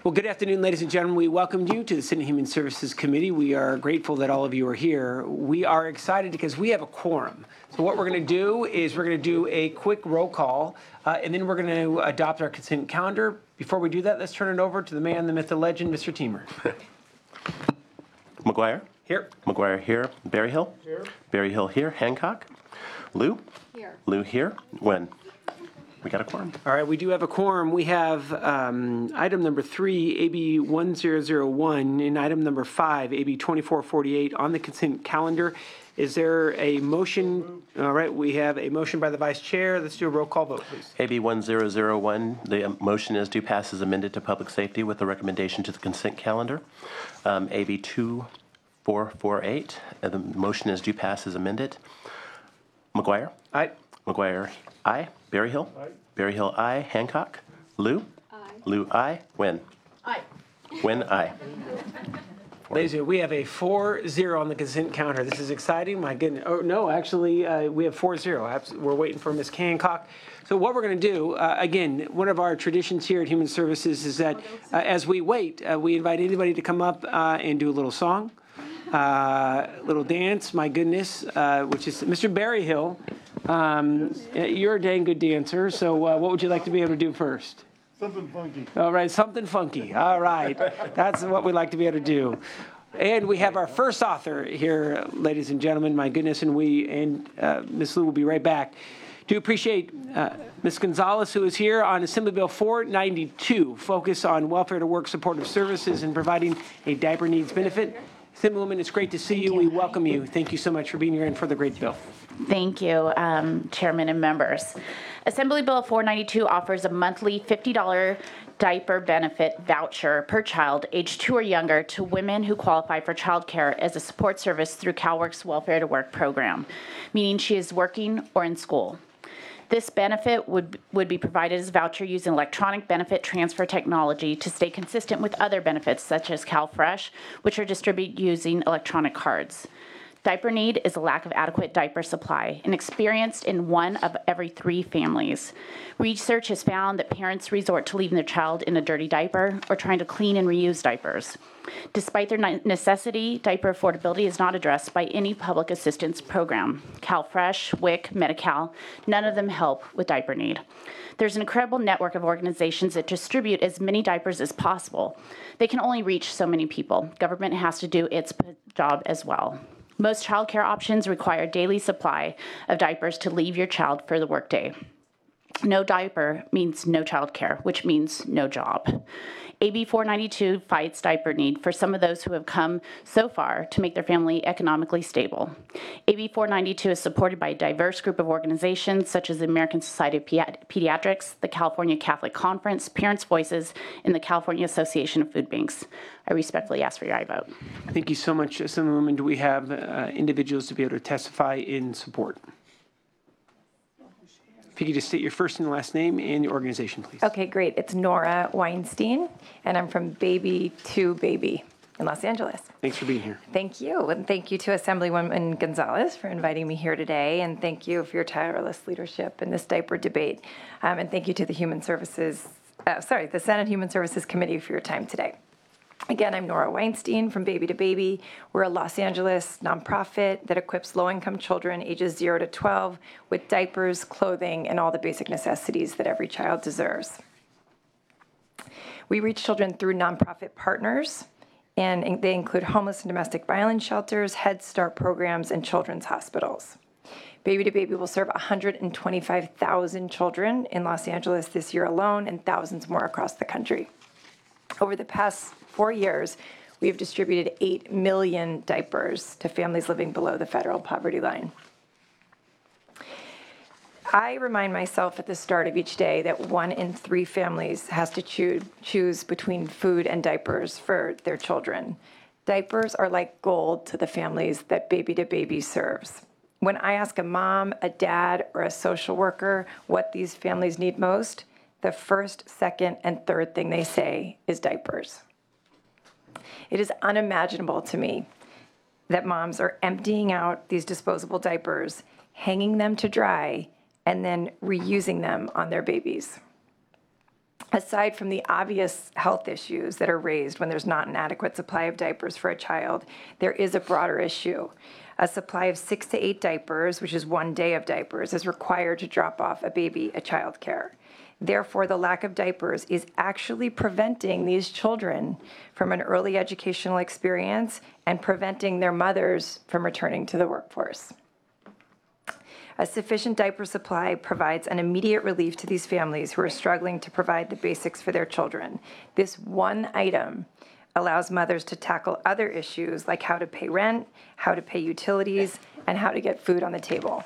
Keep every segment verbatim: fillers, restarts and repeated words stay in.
Well, good afternoon, ladies and gentlemen. We welcome you to the Senate Human Services Committee. We are grateful that all of you are here. We are excited because we have a quorum. So what we're going to do is we're going to do a quick roll call, uh, and then we're going to adopt our consent calendar. Before we do that, let's turn it over to the man, the myth, the legend, Mister Teamer. McGuire? Here. McGuire here. Berryhill? Here. Berryhill here. Hancock? Lou? Here. Lou here. When? We got a quorum. All right, we do have a quorum. We have um, item number three, A B one zero zero one, and item number five, A B twenty-four forty-eight on the consent calendar. Is there a motion? All right, we have a motion by the Vice Chair. Let's do a roll call vote, please. A B one zero zero one, the motion is to pass as amended to public safety with a recommendation to the consent calendar. Um, A B two four four eight, uh, the motion is to pass as amended. McGuire? Aye. McGuire, aye. Berryhill? Aye. Berryhill, aye. Hancock? Lou? Aye. Lou, aye. When? Aye. When, aye. Ladies and gentlemen, we have a four zero on the consent calendar. This is exciting. My goodness. Oh, no, actually, uh, we have four zero. We're waiting for Miz Hancock. So what we're going to do, uh, again, one of our traditions here at Human Services is that uh, as we wait, uh, we invite anybody to come up uh, and do a little song, a uh, little dance, my goodness, uh, which is Mister Berryhill. Um, you're a dang good dancer, so uh, what would you like to be able to do first? Something funky. All right, something funky. All right, that's what we'd like to be able to do. And we have our first author here, ladies and gentlemen. My goodness, and we and uh, Miz Lou will be right back. Do appreciate uh, Miz Gonzalez, who is here on Assembly Bill four ninety-two, focus on welfare to work supportive services and providing a diaper needs benefit. Assemblywoman, it's great to see you. you. We welcome you. Thank you so much for being here and for the great bill. Thank you, um, Chairman and members. Assembly Bill four ninety-two offers a monthly fifty dollars diaper benefit voucher per child age two or younger to women who qualify for child care as a support service through CalWORK's Welfare to Work program, meaning she is working or in school. This benefit would, would be provided as a voucher using electronic benefit transfer technology to stay consistent with other benefits such as CalFresh, which are distributed using electronic cards. Diaper need is a lack of adequate diaper supply and experienced in one of every three families. Research has found that parents resort to leaving their child in a dirty diaper or trying to clean and reuse diapers. Despite their necessity, diaper affordability is not addressed by any public assistance program. CalFresh, W I C, Medi-Cal, none of them help with diaper need. There's an incredible network of organizations that distribute as many diapers as possible. They can only reach so many people. Government has to do its job as well. Most child care options require daily supply of diapers to leave your child for the workday. No diaper means no child care, which means no job. A B four ninety-two fights diaper need for some of those who have come so far to make their family economically stable. A B four ninety-two is supported by a diverse group of organizations such as the American Society of Pediatrics, the California Catholic Conference, Parents' Voices, and the California Association of Food Banks. I respectfully ask for your aye vote. Thank you so much, Assemblywoman. Do we have uh, individuals to be able to testify in support? If you could just state your first and last name and your organization, please. Okay, great. It's Nora Weinstein, and I'm from Baby to Baby in Los Angeles. Thanks for being here. Thank you, and thank you to Assemblywoman Gonzalez for inviting me here today, and thank you for your tireless leadership in this diaper debate. Um, and thank you to the Human Services, uh, sorry, the Senate Human Services Committee for your time today. Again, I'm Nora Weinstein from Baby to Baby. We're a Los Angeles nonprofit that equips low-income children ages zero to twelve with diapers, clothing, and all the basic necessities that every child deserves. We reach children through nonprofit partners, and they include homeless and domestic violence shelters, Head Start programs, and children's hospitals. Baby to Baby will serve one hundred twenty-five thousand children in Los Angeles this year alone and thousands more across the country. Over the past four years, we have distributed eight million diapers to families living below the federal poverty line. I remind myself at the start of each day that one in three families has to choose, choose between food and diapers for their children. Diapers are like gold to the families that Baby to Baby serves. When I ask a mom, a dad, or a social worker what these families need most, the first, second, and third thing they say is diapers. It is unimaginable to me that moms are emptying out these disposable diapers, hanging them to dry, and then reusing them on their babies. Aside from the obvious health issues that are raised when there's not an adequate supply of diapers for a child, there is a broader issue. A supply of six to eight diapers, which is one day of diapers, is required to drop off a baby at childcare. Therefore, the lack of diapers is actually preventing these children from an early educational experience and preventing their mothers from returning to the workforce. A sufficient diaper supply provides an immediate relief to these families who are struggling to provide the basics for their children. This one item allows mothers to tackle other issues like how to pay rent, how to pay utilities, and how to get food on the table.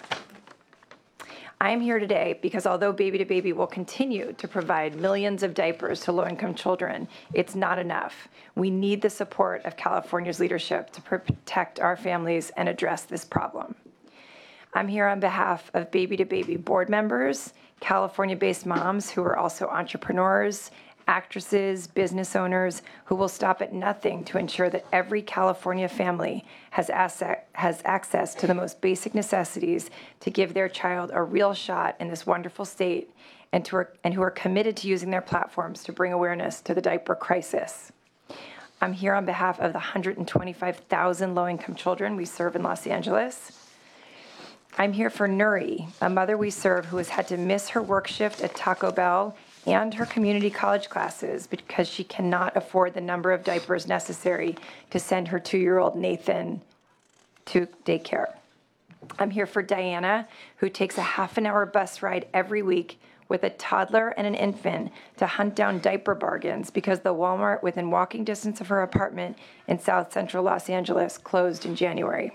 I am here today because although Baby to Baby will continue to provide millions of diapers to low-income children, it's not enough. We need the support of California's leadership to protect our families and address this problem. I'm here on behalf of Baby to Baby board members, California-based moms who are also entrepreneurs, actresses, business owners who will stop at nothing to ensure that every California family has, asset, has access to the most basic necessities to give their child a real shot in this wonderful state, and, to are, and who are committed to using their platforms to bring awareness to the diaper crisis. I'm here on behalf of the one hundred twenty-five thousand low-income children we serve in Los Angeles. I'm here for Nuri, a mother we serve who has had to miss her work shift at Taco Bell and her community college classes because she cannot afford the number of diapers necessary to send her two-year-old Nathan to daycare. I'm here for Diana, who takes a half an hour bus ride every week with a toddler and an infant to hunt down diaper bargains because the Walmart within walking distance of her apartment in South Central Los Angeles closed in January.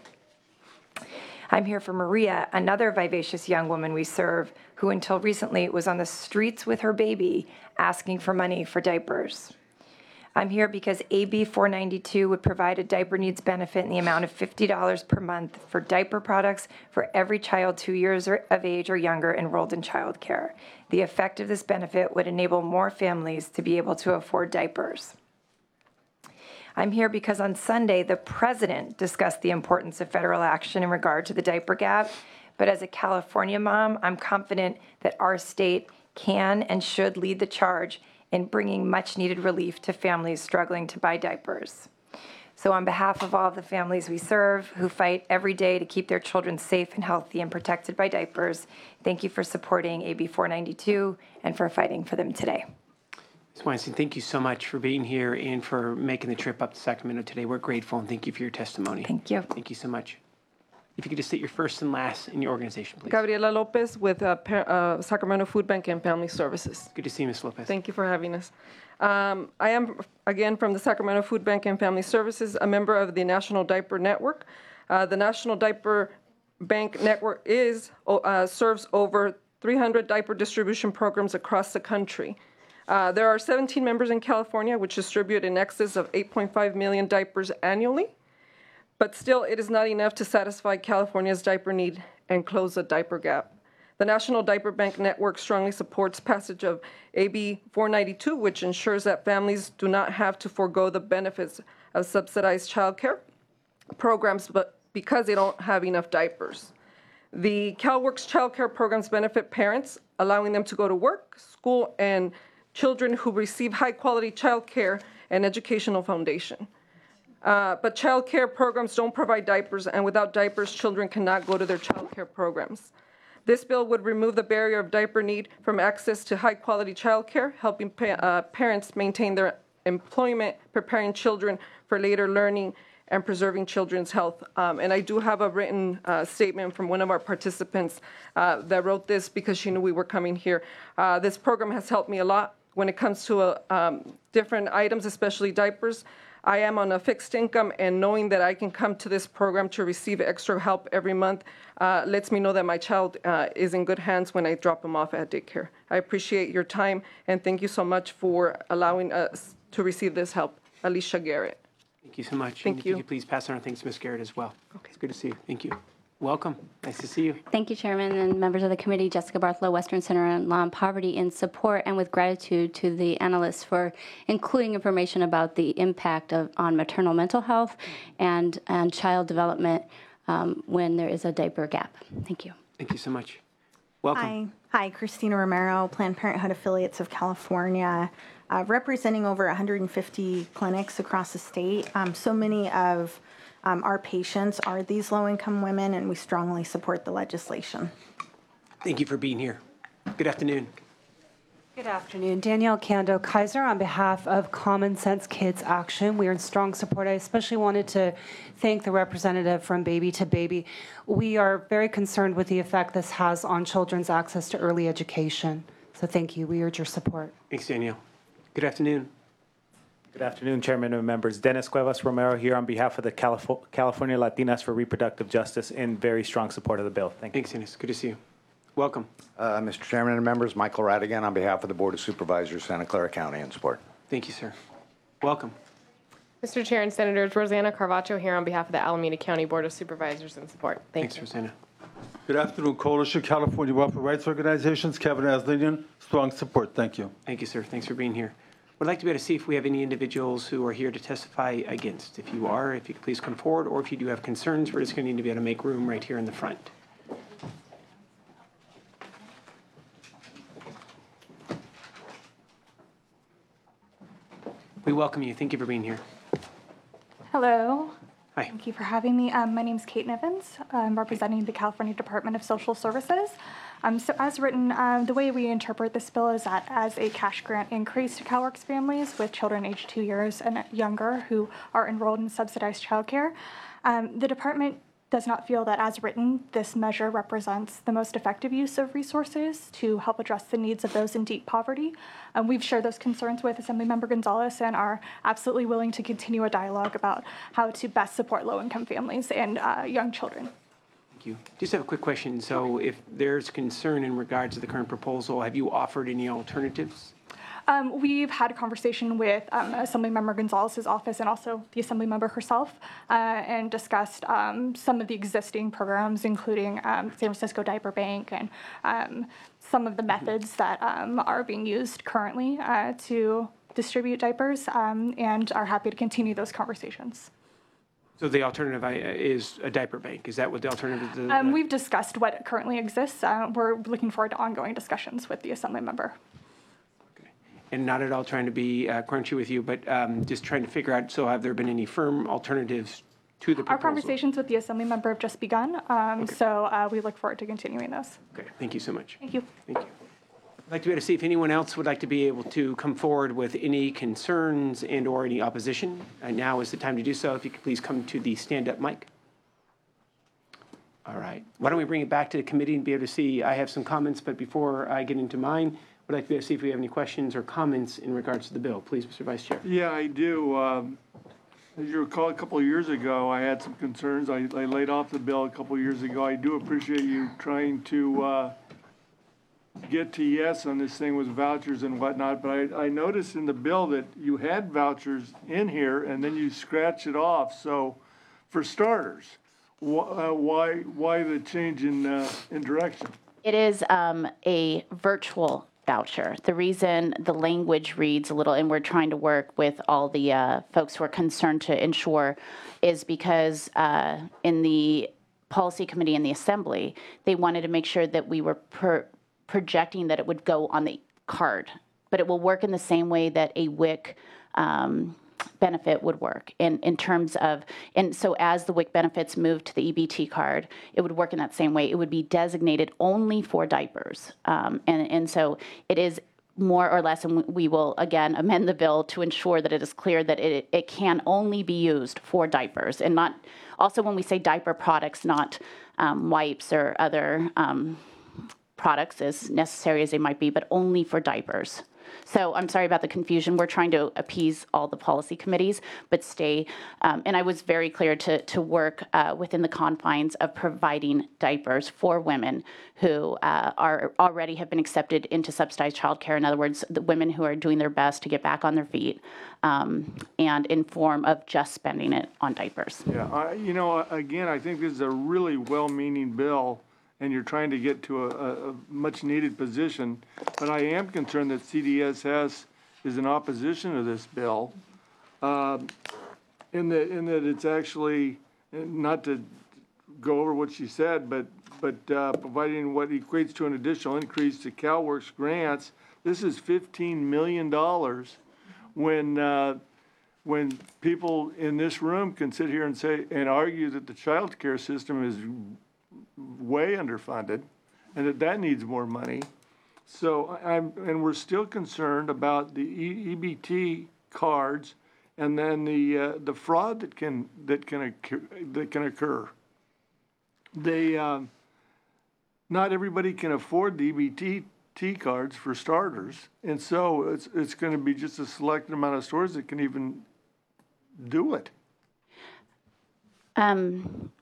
I'm here for Maria, another vivacious young woman we serve, who until recently was on the streets with her baby asking for money for diapers. I'm here because A B four ninety-two would provide a diaper needs benefit in the amount of fifty dollars per month for diaper products for every child two years of age or younger enrolled in childcare. The effect of this benefit would enable more families to be able to afford diapers. I'm here because on Sunday, the president discussed the importance of federal action in regard to the diaper gap. But as a California mom, I'm confident that our state can and should lead the charge in bringing much-needed relief to families struggling to buy diapers. So on behalf of all of the families we serve who fight every day to keep their children safe and healthy and protected by diapers, thank you for supporting A B four ninety-two and for fighting for them today. Miz Weinstein, thank you so much for being here and for making the trip up to Sacramento today. We're grateful, and thank you for your testimony. Thank you. Thank you so much. If you could just state your first and last in your organization, please. Gabriela Lopez with uh, par- uh, Sacramento Food Bank and Family Services. Good to see you, Miz Lopez. Thank you for having us. Um, I am, again, from the Sacramento Food Bank and Family Services, a member of the National Diaper Network. Uh, the National Diaper Bank Network is uh, serves over three hundred diaper distribution programs across the country. Uh, there are seventeen members in California which distribute in excess of eight point five million diapers annually. But still, it is not enough to satisfy California's diaper need and close the diaper gap. The National Diaper Bank Network strongly supports passage of A B four ninety-two, which ensures that families do not have to forego the benefits of subsidized childcare programs but because they don't have enough diapers. The CalWorks childcare programs benefit parents, allowing them to go to work, school, and children who receive high-quality childcare and educational foundation. Uh, but child care programs don't provide diapers, and without diapers, children cannot go to their child care programs. This bill would remove the barrier of diaper need from access to high-quality child care, helping pa- uh, parents maintain their employment, preparing children for later learning, and preserving children's health. Um, and I do have a written uh, statement from one of our participants uh, that wrote this because she knew we were coming here. Uh, this program has helped me a lot when it comes to uh, um, different items, especially diapers. I am on a fixed income, and knowing that I can come to this program to receive extra help every month uh, lets me know that my child uh, is in good hands when I drop him off at daycare. I appreciate your time, and thank you so much for allowing us to receive this help. Alicia Garrett. Thank you so much. Thank and you. Could you please pass on our thanks to Miz Garrett as well? Okay. It's good to see you. Thank you. Welcome. Nice to see you. Thank you, Chairman and members of the committee. Jessica Bartholow, Western Center on Law and Poverty, in support and with gratitude to the analysts for including information about the impact of on maternal mental health and, and child development um, when there is a diaper gap. Thank you. Thank you so much. Welcome. Hi, Hi, Christina Romero, Planned Parenthood Affiliates of California, uh, representing over one hundred fifty clinics across the state. Um, so many of um, our patients are these low-income women, and we strongly support the legislation. Thank you for being here. Good afternoon. Good afternoon. Danielle Kando Kaiser on behalf of Common Sense Kids Action. We are in strong support. I especially wanted to thank the representative from Baby to Baby. We are very concerned with the effect this has on children's access to early education. So thank you. We urge your support. Thanks, Danielle. Good afternoon. Good afternoon, Chairman and members. Dennis Cuevas Romero here on behalf of the Calif- California Latinas for Reproductive Justice in very strong support of the bill. Thank you. Thanks, Dennis. Good to see you. Welcome. Uh, Mister Chairman and members, Michael Radigan on behalf of the Board of Supervisors, Santa Clara County, in support. Thank you, sir. Welcome. Mister Chair and Senators, Rosanna Carvacho here on behalf of the Alameda County Board of Supervisors in support. Thank Thanks, you. Rosanna. Good afternoon, Coalition California Welfare Rights Organizations, Kevin Aslanian, strong support. Thank you. Thank you, sir. Thanks for being here. We'd like to be able to see if we have any individuals who are here to testify against. If you are, if you could please come forward, or if you do have concerns, we're just going to need to be able to make room right here in the front. We welcome you. Thank you for being here. Hello. Hi. Thank you for having me. Um, my name is Kate Nivens. I'm representing the California Department of Social Services. Um, so as written, um, the way we interpret this bill is that as a cash grant increase to CalWORKs families with children aged two years and younger who are enrolled in subsidized childcare, um, the department does not feel that as written, this measure represents the most effective use of resources to help address the needs of those in deep poverty. Um, we've shared those concerns with Assemblymember Gonzalez and are absolutely willing to continue a dialogue about how to best support low-income families and uh, young children. Thank you. Just have a quick question. So if there's concern in regards to the current proposal, have you offered any alternatives? Um, we've had a conversation with um, Assemblymember Gonzalez's office and also the Assemblymember herself uh, and discussed um, some of the existing programs, including um, San Francisco Diaper Bank and um, some of the methods that um, are being used currently uh, to distribute diapers, um, and are happy to continue those conversations. So the alternative I- is a diaper bank. Is that what the alternative is? Um, we've discussed what currently exists. Uh, we're looking forward to ongoing discussions with the Assemblymember. And not at all trying to be uh, crunchy with you, but um, just trying to figure out, so have there been any firm alternatives to the proposal? Our conversations with the Assemblymember have just begun, um, Okay. so uh, we look forward to continuing those. Okay, thank you so much. Thank you. Thank you. I'd like to be able to see if anyone else would like to be able to come forward with any concerns and or any opposition. And now is the time to do so. If you could please come to the stand-up mic. All right. Why don't we bring it back to the committee and be able to see, I have some comments, but before I get into mine, I'd like to be able to see if we have any questions or comments in regards to the bill. Please, Mister Vice Chair. Yeah, I do. Um, as you recall, a couple of years ago, I had some concerns. I, I laid off the bill a couple of years ago. I do appreciate you trying to uh, get to yes on this thing with vouchers and whatnot, but I, I noticed in the bill that you had vouchers in here and then you scratch it off. So, for starters, wh- uh, why why the change in uh, in direction? It is um, a virtual voucher. The reason the language reads a little, and we're trying to work with all the uh, folks who are concerned to ensure, is because uh, in the policy committee in the assembly, they wanted to make sure that we were per- projecting that it would go on the card, but it will work in the same way that a W I C um, benefit would work in, in terms of, and so as the W I C benefits move to the E B T card, it would work in that same way. It would be designated only for diapers. Um, and, and so it is more or less, and we will again amend the bill to ensure that it is clear that it, it can only be used for diapers and not, also when we say diaper products, not um, wipes or other um, products as necessary as they might be, but only for diapers. So I'm sorry about the confusion. We're trying to appease all the policy committees, but stay. Um, and I was very clear to, to work uh, within the confines of providing diapers for women who uh, are already have been accepted into subsidized childcare. In other words, the women who are doing their best to get back on their feet, um, and in form of just spending it on diapers. Yeah, I, you know, again, I think this is a really well-meaning bill, and you're trying to get to a, a, a much-needed position. But I am concerned that C D S S is in opposition to this bill, um, in that in that it's actually, not to go over what she said, but but uh, providing what equates to an additional increase to CalWORks grants, this is fifteen million dollars when, uh, when people in this room can sit here and say, and argue that the child care system is way underfunded and that that needs more money. So I'm, and we're still concerned about the E B T cards and then the, uh, the fraud that can, that can occur, that can occur. They, um, not everybody can afford the E B T T cards for starters. And so it's, it's going to be just a selected amount of stores that can even do it. Um,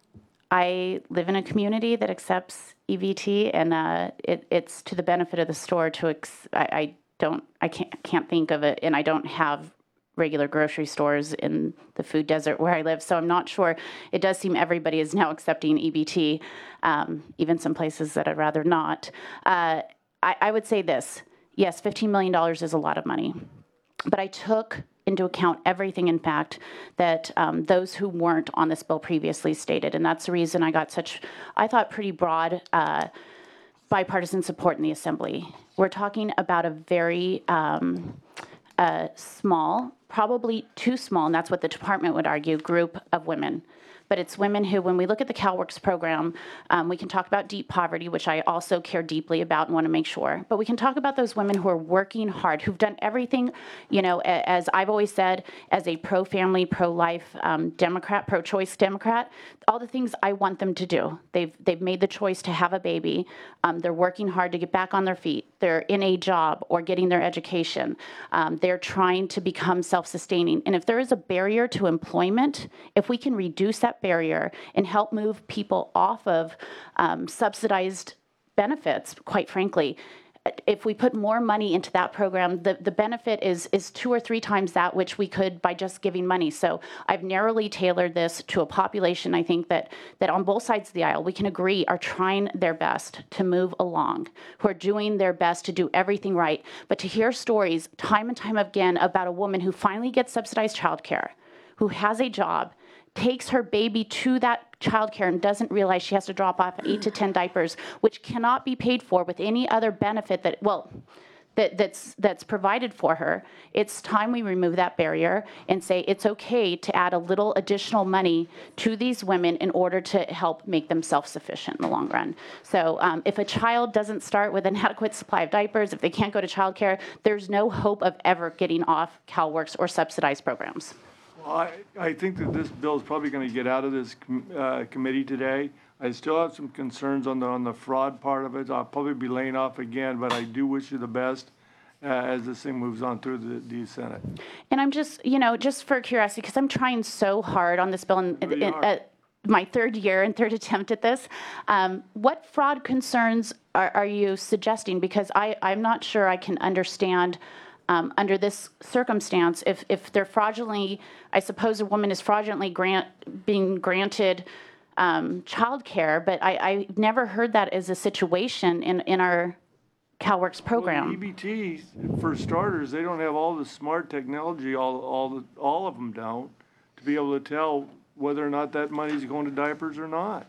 I live in a community that accepts E B T, and uh, it, it's to the benefit of the store to, ex- I, I don't, I can't, can't think of it, and I don't have regular grocery stores in the food desert where I live, so I'm not sure. It does seem everybody is now accepting E B T, um, even some places that I'd rather not. Uh, I, I would say this, yes, fifteen million dollars is a lot of money, but I took into account everything, in fact, that um, those who weren't on this bill previously stated, and that's the reason I got such, I thought, pretty broad uh, bipartisan support in the Assembly. We're talking about a very um, uh, small, probably too small, and that's what the department would argue, group of women. But it's women who, when we look at the CalWORks program, um, we can talk about deep poverty, which I also care deeply about and want to make sure. But we can talk about those women who are working hard, who've done everything, you know, as I've always said, as a pro-family, pro-life um, Democrat, pro-choice Democrat, all the things I want them to do. They've, they've made the choice to have a baby. Um, they're working hard to get back on their feet. They're in a job or getting their education. Um, they're trying to become self-sustaining. And if there is a barrier to employment, if we can reduce that barrier and help move people off of um, subsidized benefits, quite frankly, if we put more money into that program, the, the benefit is is two or three times that which we could by just giving money. So I've narrowly tailored this to a population, I think, that, that on both sides of the aisle, we can agree are trying their best to move along, who are doing their best to do everything right. But to hear stories time and time again about a woman who finally gets subsidized childcare, who has a job, takes her baby to that childcare and doesn't realize she has to drop off eight to ten diapers, which cannot be paid for with any other benefit that, well, that, that's that's provided for her. It's time we remove that barrier and say it's okay to add a little additional money to these women in order to help make them self-sufficient in the long run. So um, if a child doesn't start with an adequate supply of diapers, if they can't go to childcare, there's no hope of ever getting off CalWORks or subsidized programs. Well, I, I think that this bill is probably going to get out of this com- uh, committee today. I still have some concerns on the on the fraud part of it. I'll probably be laying off again, but I do wish you the best uh, as this thing moves on through the, the Senate. And I'm just, you know, just for curiosity, because I'm trying so hard on this bill, and No, you are. uh, my third year and third attempt at this. Um, what fraud concerns are, are you suggesting? Because I, I'm not sure I can understand Um, under this circumstance, if, if they're fraudulently, I suppose a woman is fraudulently grant, being granted um, child care, but I, I never heard that as a situation in, in our CalWORks program. Well, the E B Ts, for starters, they don't have all the smart technology, all, all, the, all of them don't, to be able to tell whether or not that money's going to diapers or not.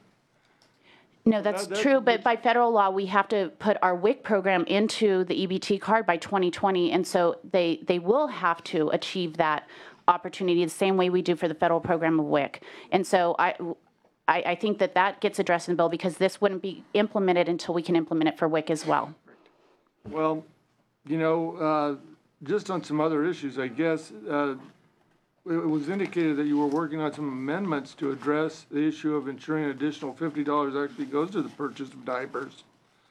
No, that's That- that- true, but by federal law, we have to put our W I C program into the E B T card by twenty twenty, and so they, they will have to achieve that opportunity the same way we do for the federal program of W I C. And so I, I, I think that that gets addressed in the bill because this wouldn't be implemented until we can implement it for W I C as well. Well, you know, uh, just on some other issues, I guess, uh, it was indicated that you were working on some amendments to address the issue of ensuring an additional fifty dollars actually goes to the purchase of diapers.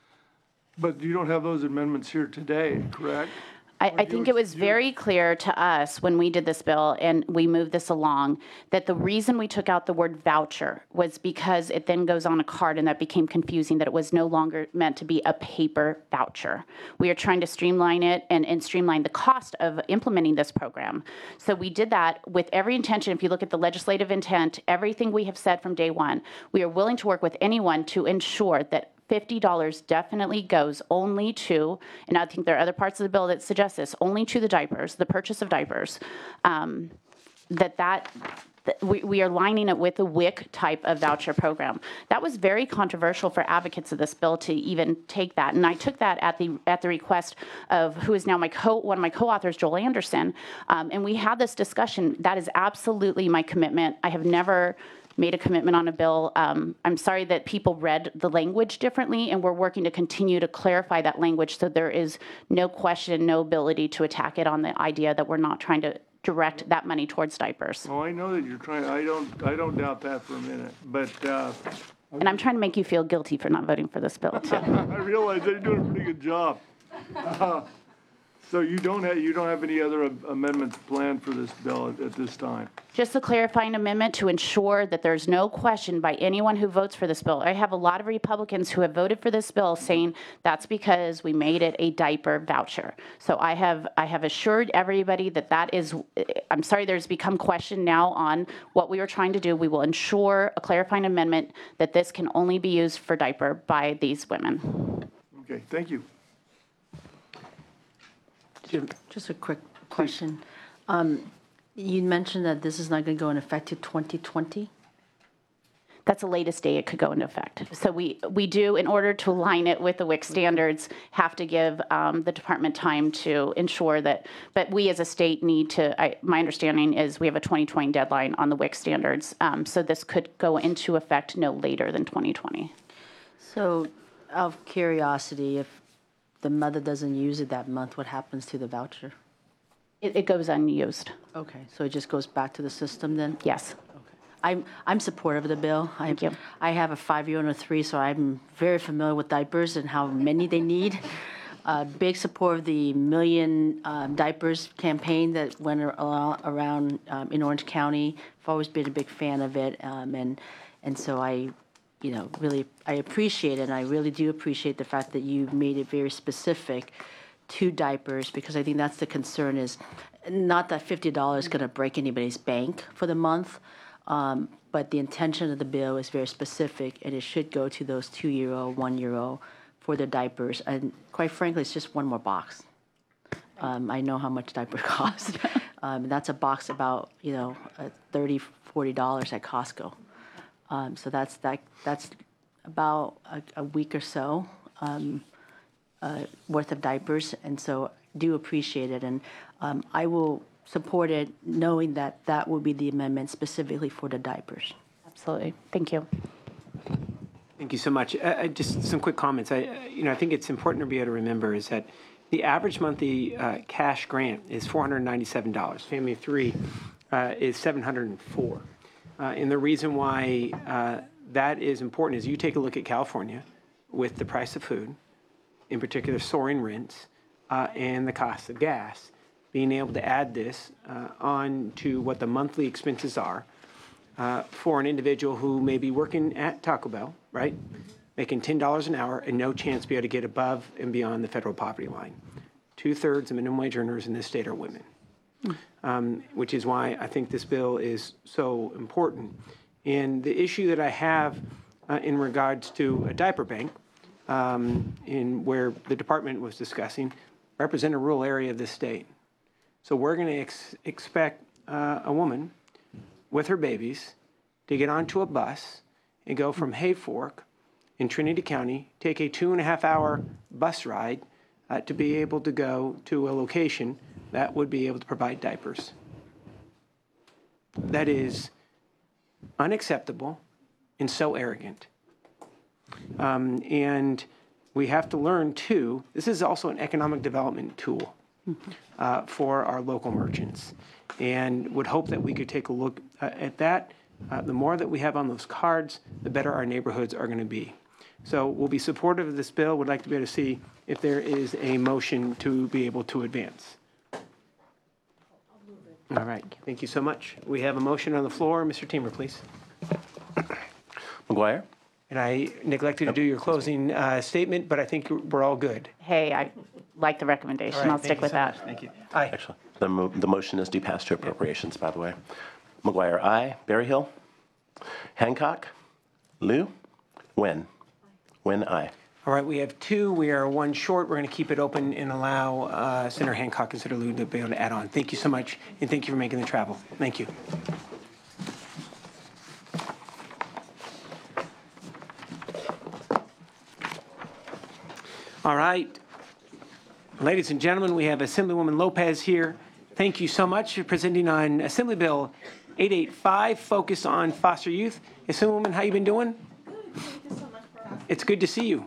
But you don't have those amendments here today, correct? I, I think it was very clear to us when we did this bill and we moved this along that the reason we took out the word voucher was because it then goes on a card, and that became confusing, that it was no longer meant to be a paper voucher. We are trying to streamline it and, and streamline the cost of implementing this program. So we did that with every intention. If you look at the legislative intent, everything we have said from day one, we are willing to work with anyone to ensure that fifty dollars definitely goes only to, and I think there are other parts of the bill that suggest this, only to the diapers, the purchase of diapers, um, that that th- we, we are lining it with the W I C type of voucher program. That was very controversial for advocates of this bill to even take that. And I took that at the at the request of who is now my co one of my co-authors, Joel Anderson. Um, and we had this discussion. That is absolutely my commitment. I have never made a commitment on a bill. Um, I'm sorry that people read the language differently, and we're working to continue to clarify that language so there is no question, no ability to attack it on the idea that we're not trying to direct that money towards diapers. Well, I know that you're trying, I don't, I don't doubt that for a minute, but, uh, And I'm trying to make you feel guilty for not voting for this bill, too. I realize they're doing a pretty good job. Uh, So you don't have, you don't have any other amendments planned for this bill at, at this time? Just a clarifying amendment to ensure that there's no question by anyone who votes for this bill. I have a lot of Republicans who have voted for this bill saying that's because we made it a diaper voucher. So I have I have assured everybody that that is, I'm sorry there's become question now on what we were trying to do. We will ensure a clarifying amendment that this can only be used for diaper by these women. Okay, thank you. Just a quick question. Um, You mentioned that this is not going to go in effect to twenty twenty? That's the latest day it could go into effect. So we, we do, in order to align it with the W I C standards, have to give um, the department time to ensure that, but we as a state need to, I, my understanding is we have a twenty twenty deadline on the W I C standards. Um, so this could go into effect no later than twenty twenty. So out of curiosity, if the mother doesn't use it that month, what happens to the voucher? It, it goes unused. Okay, so it just goes back to the system then? Yes. I'm, I'm supportive of the bill. Thank I, you. I have a five-year-old and a three, so I'm very familiar with diapers and how many they need. Uh, big support of the Million um, Diapers campaign that went ar- around um, in Orange County. I've always been a big fan of it, um, and and so I, you know, really I appreciate it, and I really do appreciate the fact that you made it very specific to diapers, because I think that's the concern is not that fifty dollars is going to break anybody's bank for the month. Um, but the intention of the bill is very specific, and it should go to those two-year-old, one-year-old for their diapers. And quite frankly, it's just one more box. Um, I know how much diapers cost. um, and that's a box about, you know, uh, thirty dollars, forty dollars at Costco. Um, so that's that. That's about a, a week or so um, uh, worth of diapers, and so do appreciate it. And um, I will support it, knowing that that will be the amendment specifically for the diapers. Absolutely. Thank you. Thank you so much. Uh, I- just some quick comments. I, uh, you know, I think it's important to be able to remember is that the average monthly uh, cash grant is four hundred ninety-seven dollars. Family of three uh, is seven hundred four dollars. Uh, and the reason why uh, that is important is you take a look at California with the price of food, in particular soaring rents, uh, and the cost of gas. Being able to add this uh, on to what the monthly expenses are uh, for an individual who may be working at Taco Bell, right? Making ten dollars an hour and no chance to be able to get above and beyond the federal poverty line. Two-thirds of minimum wage earners in this state are women, um, which is why I think this bill is so important. And the issue that I have uh, in regards to a diaper bank, um, in where the department was discussing, represent a rural area of this state. So we're going to ex- expect uh, a woman with her babies to get onto a bus and go from Hayfork in Trinity County, take a two and a half hour bus ride uh, to be able to go to a location that would be able to provide diapers. That is unacceptable and so arrogant. Um, and we have to learn, too, this is also an economic development tool. Uh, for our local merchants, and would hope that we could take a look uh, at that. Uh, the more that we have on those cards, the better our neighborhoods are going to be. So we'll be supportive of this bill. Would like to be able to see if there is a motion to be able to advance. All right. Thank you so much. We have a motion on the floor. Mister Teamer, please. McGuire? And I neglected to do your closing uh, statement, but I think we're all good. Hey, I like the recommendation. All right, I'll thank stick you with so that. much. Thank you. Aye. Actually, the, mo- the motion is due pass to appropriations, by the way. McGuire, aye. Berryhill? Hancock? Liu? Nguyen? Nguyen, aye. All right, we have two. We are one short. We're going to keep it open and allow uh, Senator Hancock and Senator Liu to be able to add on. Thank you so much, and thank you for making the travel. Thank you. All right. Ladies and gentlemen, we have Assemblywoman Lopez here. Thank you so much for presenting on Assembly Bill eight eighty-five, focus on foster youth. Assemblywoman, how you been doing? It's good to see you.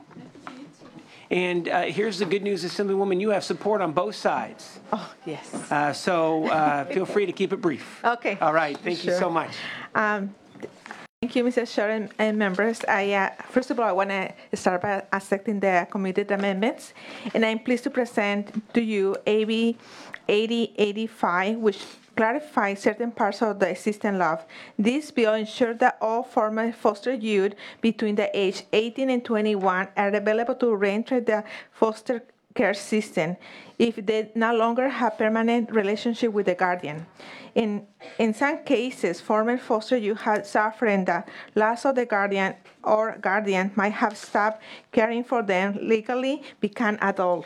And uh, here's the good news, Assemblywoman, you have support on both sides. Oh, yes. Uh, so uh, feel free to keep it brief. Okay. All right. Thank you Sure. so much. Um, Thank you, Missus Chair and, and members. I, uh, first of all, I want to start by accepting the committed amendments, and I'm pleased to present to you A B eighty eighty-five, which clarifies certain parts of the existing law. This bill ensures that all former foster youth between the age eighteen and twenty-one are available to re-enter the foster care system if they no longer have permanent relationship with the guardian. In, in some cases, former foster youth have suffered the loss of the guardian or guardian might have stopped caring for them legally become adult.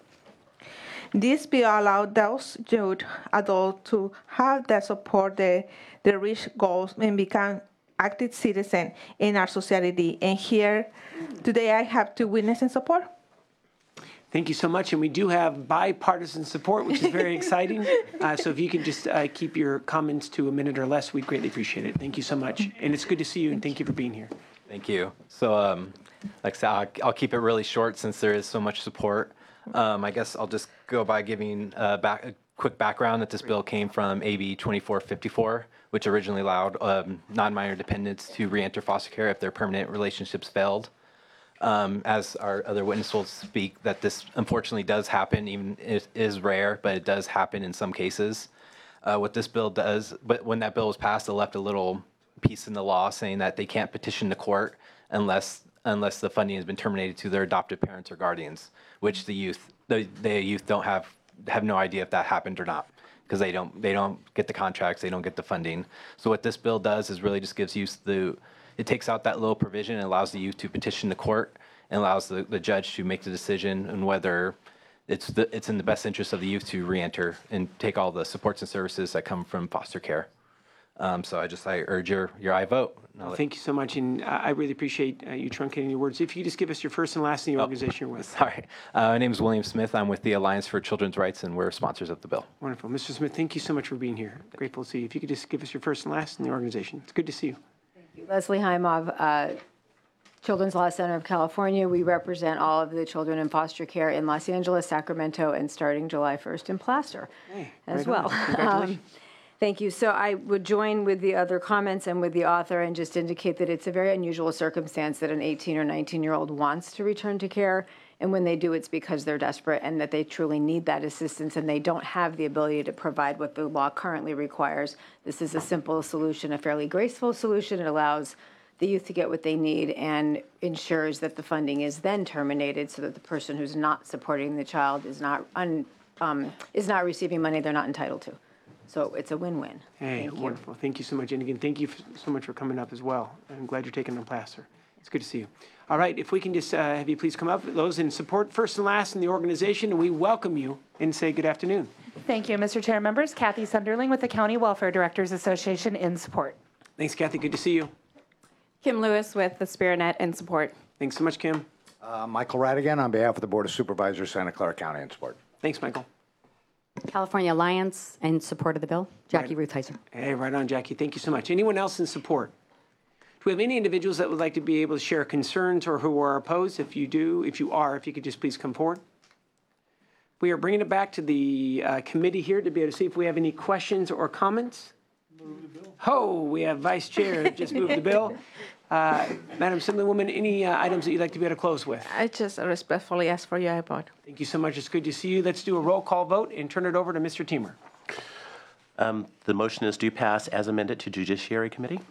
This bill allowed those youth adults to have the support they, they reach goals and become active citizens in our society. And here today I have to witness and support. Thank you so much. And we do have bipartisan support, which is very exciting. Uh, so if you could just uh, keep your comments to a minute or less, we'd greatly appreciate it. Thank you so much. And it's good to see you, and thank you for being here. Thank you. So, um, like I said, I'll, I'll keep it really short since there is so much support. Um, I guess I'll just go by giving uh, back, a quick background that this bill came from A B twenty-four fifty-four, which originally allowed um, non-minor dependents to re-enter foster care if their permanent relationships failed. Um, as our other witness will speak, that this unfortunately does happen, even it is rare, but it does happen in some cases. Uh, what this bill does, but when that bill was passed, it left a little piece in the law saying that they can't petition the court unless unless the funding has been terminated to their adoptive parents or guardians, which the youth the, the youth don't have have no idea if that happened or not, because they don't they don't get the contracts, they don't get the funding. So what this bill does is really just gives youth the It takes out that little provision and allows the youth to petition the court and allows the, the judge to make the decision on whether it's the, it's in the best interest of the youth to re-enter and take all the supports and services that come from foster care. Um, so I just I urge your your aye vote. Well, thank you so much, and I I really appreciate uh, you truncating your words. If you could just give us your first and last and the organization you're with. Sorry. Uh, my name is William Smith. I'm with the Alliance for Children's Rights, and we're sponsors of the bill. Wonderful. Mister Smith, thank you so much for being here. Grateful to see you. If you could just give us your first and last and the organization. It's good to see you. Leslie Heimov, uh, Children's Law Center of California. We represent all of the children in foster care in Los Angeles, Sacramento, and starting July first in Plaster hey, as right well. Congratulations. Um, thank you. So I would join with the other comments and with the author and just indicate that it's a very unusual circumstance that an eighteen or nineteen-year-old wants to return to care. And when they do, it's because they're desperate and that they truly need that assistance and they don't have the ability to provide what the law currently requires. This is a simple solution, a fairly graceful solution. It allows the youth to get what they need and ensures that the funding is then terminated so that the person who's not supporting the child is not un, um, is not receiving money they're not entitled to. So it's a win-win. Hey, Thank you. wonderful. Thank you so much. And again, thank you f- so much for coming up as well. I'm glad you're taking on Placer. It's good to see you. All right, if we can just uh, have you please come up, those in support, first and last in the organization, and we welcome you and say good afternoon. Thank you, Mister Chair. Members, Kathy Sunderling with the County Welfare Directors Association in support. Thanks, Kathy. Good to see you. Kim Lewis with the SpiritNet in support. Thanks so much, Kim. Uh, Michael Radigan on behalf of the Board of Supervisors, Santa Clara County, in support. Thanks, Michael. California Alliance in support of the bill. Jackie Right. Ruth Heiser. Hey, right on, Jackie. Thank you so much. Anyone else in support? Do we have any individuals that would like to be able to share concerns or who are opposed? If you do, if you are, if you could just please come forward. We are bringing it back to the uh, committee here to be able to see if we have any questions or comments. Oh, we have Vice Chair just moved the bill. Uh, Madam Assemblywoman, any uh, items that you'd like to be able to close with? I just respectfully ask for your vote. Thank you so much. It's good to see you. Let's do a roll call vote and turn it over to Mister Teamer. Um, the motion is do pass as amended to Judiciary Committee.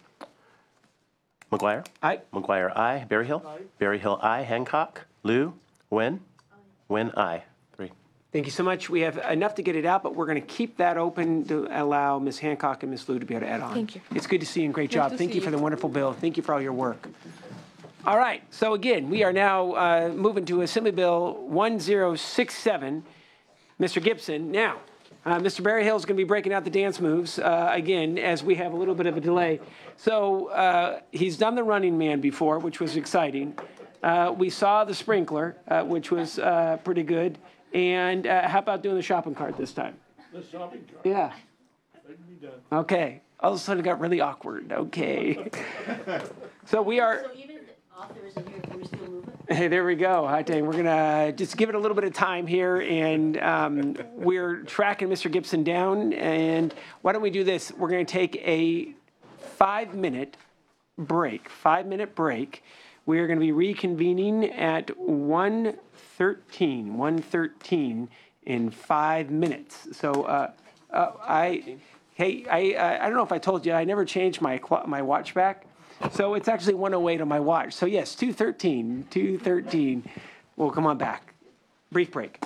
McGuire? Aye. McGuire, aye. Berryhill? Aye. Berryhill, aye. Hancock? Lou? Nguyen? Nguyen, aye. Three. Thank you so much. We have enough to get it out, but we're going to keep that open to allow Miz Hancock and Miz Liu to be able to add on. Thank you. It's good to see you and great Good job. to Thank see you for you. the wonderful bill. Thank you for all your work. All right. So again, we are now uh, moving to Assembly Bill one zero six seven. Mister Gibson. Now, uh, Mister Berryhill is going to be breaking out the dance moves uh, again as we have a little bit of a delay. So uh, he's done the Running Man before, which was exciting. Uh, we saw the sprinkler, uh, which was uh, pretty good. And uh, how about doing the shopping cart this time? The shopping cart. Yeah. Let me be done. Okay. All of a sudden it got really awkward. Okay. So we are. So even the author isn't here, can we still move it? Hey, there we go. Hi, Dane. We're going to just give it a little bit of time here, and um, we're tracking Mister Gibson down. And why don't we do this? We're going to take a five-minute break, five-minute break. We are going to be reconvening at one thirteen, one thirteen in five minutes. So uh, uh, I, hey, I, I don't know if I told you, I never changed my my watch back. So it's actually one oh eight on my watch. So yes, two thirteen, two thirteen. Well, come on back. Brief break.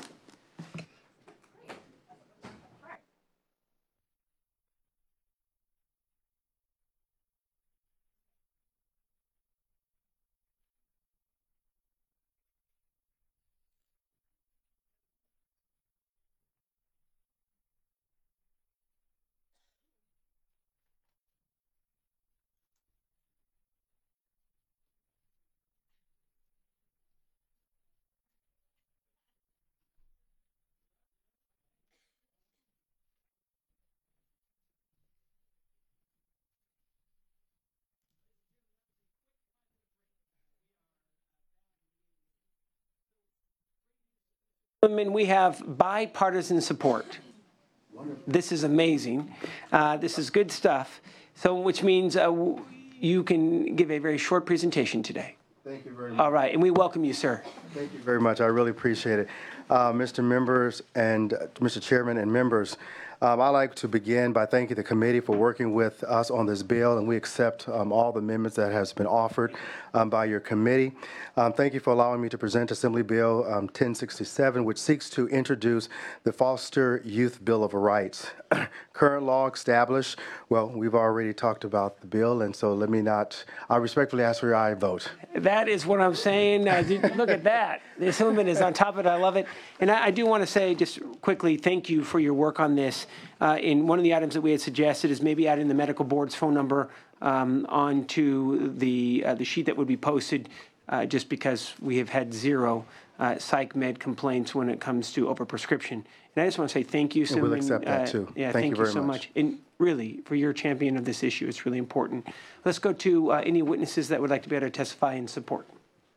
And we have bipartisan support. This is amazing. Uh, this is good stuff. So, which means uh, w- you can give a very short presentation today. Thank you very much. All right, and we welcome you, sir. Thank you very much. I really appreciate it. Uh, Mister Members and uh, Mister Chairman and members, um, I'd like to begin by thanking the committee for working with us on this bill, and we accept um, all the amendments that has been offered um, by your committee. Um, thank you for allowing me to present Assembly Bill um, ten sixty-seven, which seeks to introduce the Foster Youth Bill of Rights. Current law established, well, we've already talked about the bill, and so let me not, I respectfully ask for your aye vote. That is what I'm saying. Uh, look at that. The Assemblyman is on top of it. I love it. And I, I do want to say just quickly, thank you for your work on this. Uh, in one of the items that we had suggested is maybe adding the medical board's phone number um, onto the uh, the sheet that would be posted, uh, just because we have had zero uh, psych med complaints when it comes to overprescription. And I just want to say thank you, And we'll Assemblyman. accept that, Uh, too. Yeah, Thank thank, you very so much. much. And really, for your champion of this issue, it's really important. Let's go to uh, any witnesses that would like to be able to testify in support.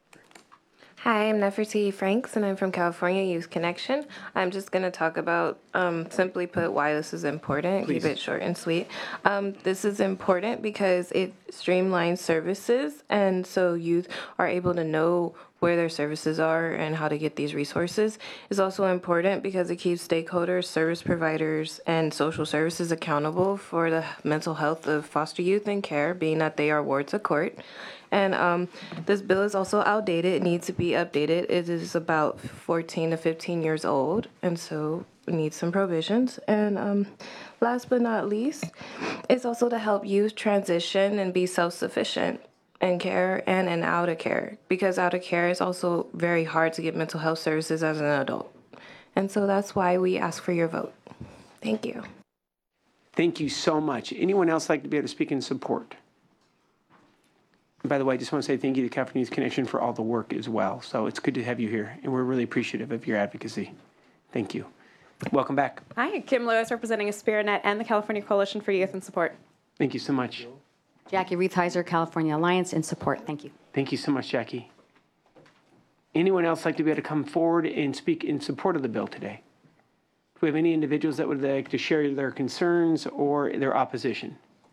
Hi, I'm Nefertiti Franks, and I'm from California Youth Connection. I'm just going to talk about, um, simply put, why this is important. Please. Keep it short and sweet. Um, this is important because it streamlines services, and so youth are able to know where their services are and how to get these resources. It's also important because it keeps stakeholders, service providers, and social services accountable for the mental health of foster youth in care, being that they are wards of court. And um, this bill is also outdated. It needs to be updated. It is about fourteen to fifteen years old, and so it needs some provisions. And um, last but not least, it's also to help youth transition and be self-sufficient in care and in out of care, because out of care is also very hard to get mental health services as an adult. And so that's why we ask for your vote. Thank you. Thank you so much. Anyone else like to be able to speak in support? And by the way, I just want to say thank you to California Youth Connection for all the work as well. So it's good to have you here, and we're really appreciative of your advocacy. Thank you. Welcome back. Hi, Kim Lewis representing AspiraNet and the California Coalition for Youth in Support. Thank you so much. Jackie Reitheiser, California Alliance, in support. Thank you. Thank you so much, Jackie. Anyone else like to be able to come forward and speak in support of the bill today? Do we have any individuals that would like to share their concerns or their opposition?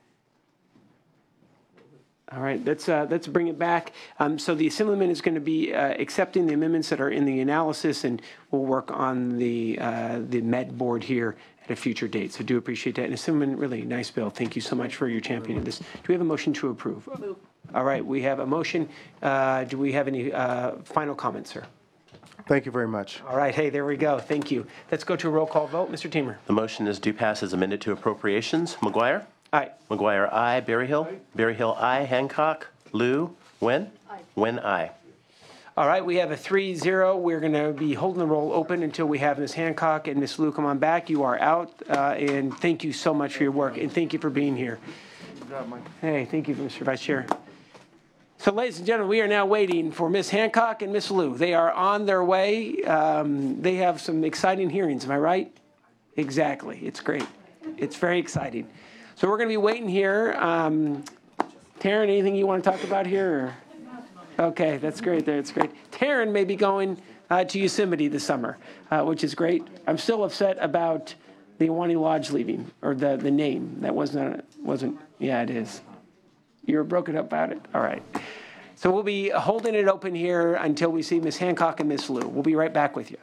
All right, let's, uh, let's bring it back. Um, so the Assemblyman is going to be uh, accepting the amendments that are in the analysis, and we'll work on the, uh, the med board here at a future date. So do appreciate that. And Assemblyman, really nice bill. Thank you so much for your championing of this. Do we have a motion to approve? Move. All right, we have a motion. Uh, do we have any uh, final comments, sir? Thank you very much. All right, hey, there we go. Thank you. Let's go to a roll call vote. Mister Teamer. The motion is do pass as amended to appropriations. McGuire? Aye. McGuire, aye. Berryhill? Aye. Berryhill, aye. Hancock? Lou? Wen? Aye. Wen, aye. All right, we have a three zero. We're going to be holding the roll open until we have Miz Hancock and Miz Lou come on back. You are out, uh, and thank you so much for your work, and thank you for being here. Hey, thank you, Mister Vice Chair. So, ladies and gentlemen, we are now waiting for Miz Hancock and Miz Liu. They are on their way. Um, they have some exciting hearings, am I right? Exactly. It's great. It's very exciting. So we're going to be waiting here. Um, Taryn, anything you want to talk about here? Or? Okay, that's great. That's great. Taryn may be going uh, to Yosemite this summer, uh, which is great. I'm still upset about the Ahwahnee Lodge leaving, or the, the name. That wasn't, wasn't, yeah, it is. You're broken up about it? All right. So we'll be holding it open here until we see Miz Hancock and Miz Liu. We'll be right back with you.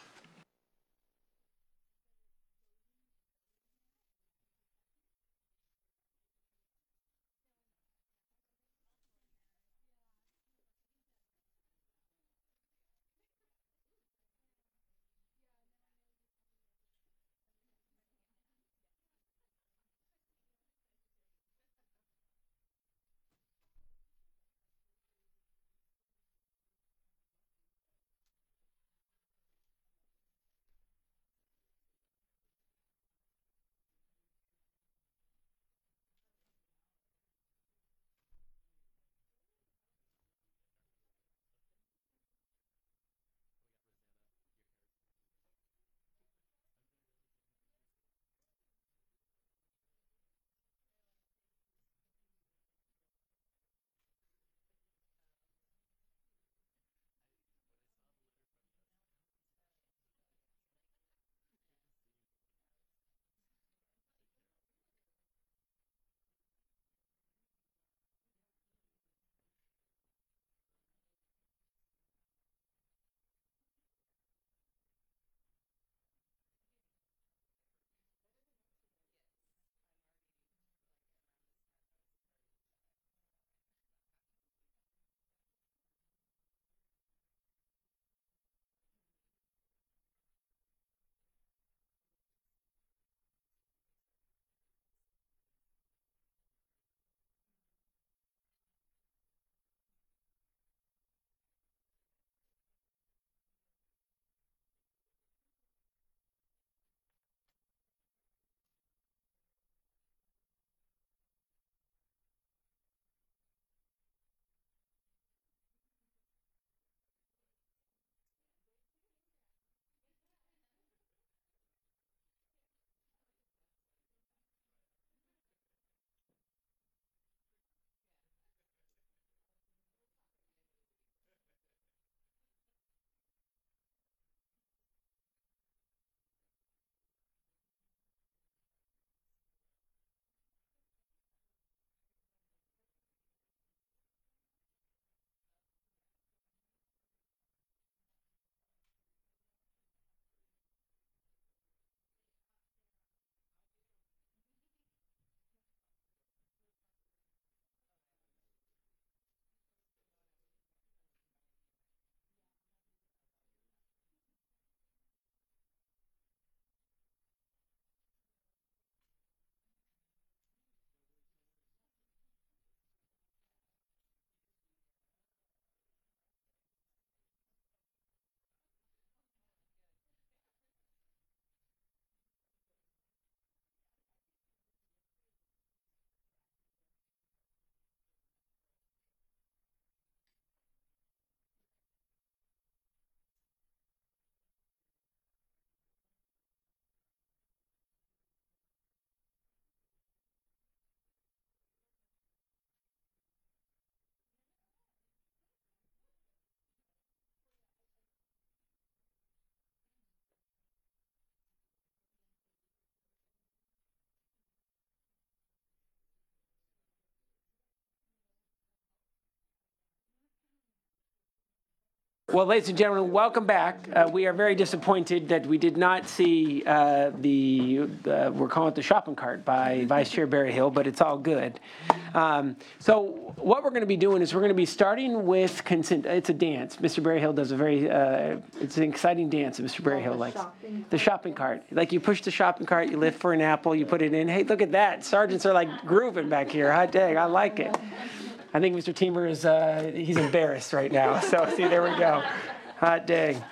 Well, ladies and gentlemen, welcome back. Uh, we are very disappointed that we did not see uh, the, uh, we're calling it the shopping cart by Vice Chair Berryhill, but it's all good. Um, so what we're going to be doing is we're going to be starting with consent. It's a dance. Mister Berryhill does a very, uh, it's an exciting dance that Mister Berryhill likes. Shopping. The shopping cart. Like you push the shopping cart, you lift for an apple, you put it in. Hey, look at that. Sergeants are like grooving back here. Hot dang, I like it. I think Mister Teamer is, uh, he's embarrassed right now. So see, there we go. Hot dang.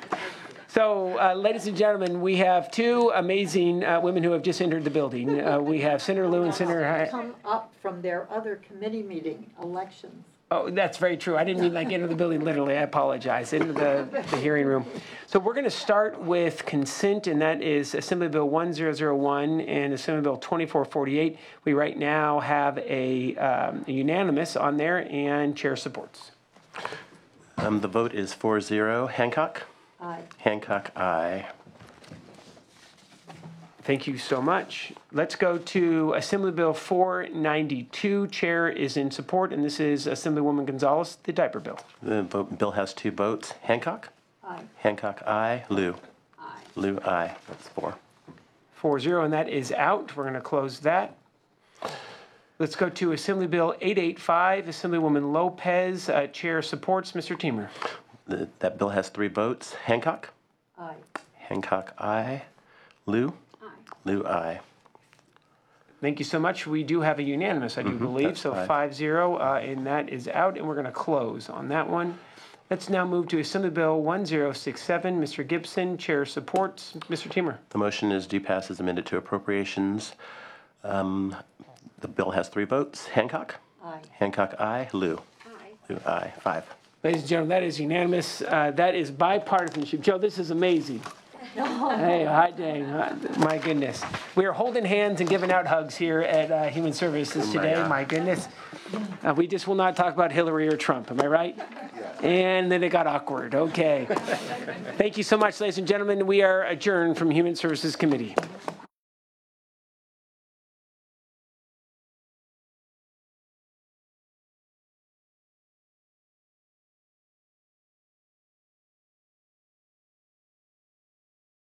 So, uh, ladies and gentlemen, we have two amazing uh, women who have just entered the building. Uh, we have Senator Liu and Senator Hy- come up from their other committee meeting, elections. Oh, that's very true. I didn't mean like into the building literally. I apologize. Into the, the hearing room. So we're going to start with consent, and that is Assembly Bill one thousand one and Assembly Bill twenty-four forty-eight. We right now have a, um, a unanimous on there, and chair supports. Um, the vote is four zero. Hancock? Aye. Hancock, aye. Thank you so much. Let's go to Assembly Bill four ninety-two. Chair is in support, and this is Assemblywoman Gonzalez, the diaper bill. The vote, bill has two votes. Hancock? Aye. Hancock, aye. Lou? Aye. Lou, aye. That's four. four zero, and that is out. We're going to close that. Let's go to Assembly Bill eight eighty-five. Assemblywoman Lopez, uh, chair supports. Mister Teamer. The, that bill has three votes. Hancock? Aye. Hancock, aye. Lou? Lou, aye. Thank you so much. We do have a unanimous, I do believe, that's so five. five zero, uh, and that is out, and we're going to close on that one. Let's now move to Assembly Bill one thousand sixty-seven. Mister Gibson, chair supports. Mister Teamer. The motion is do pass as amended to appropriations. Um, the bill has three votes. Hancock? Aye. Hancock, aye. Lou? Aye. Lou, aye. Five. Ladies and gentlemen, that is unanimous. Uh, that is bipartisanship. Joe, this is amazing. Hey, hi, dang. Uh, My goodness. We are holding hands and giving out hugs here at uh, Human Services today. My goodness. Uh, we just will not talk about Hillary or Trump. Am I right? And then it got awkward. Okay. Thank you so much, ladies and gentlemen. We are adjourned from Human Services Committee.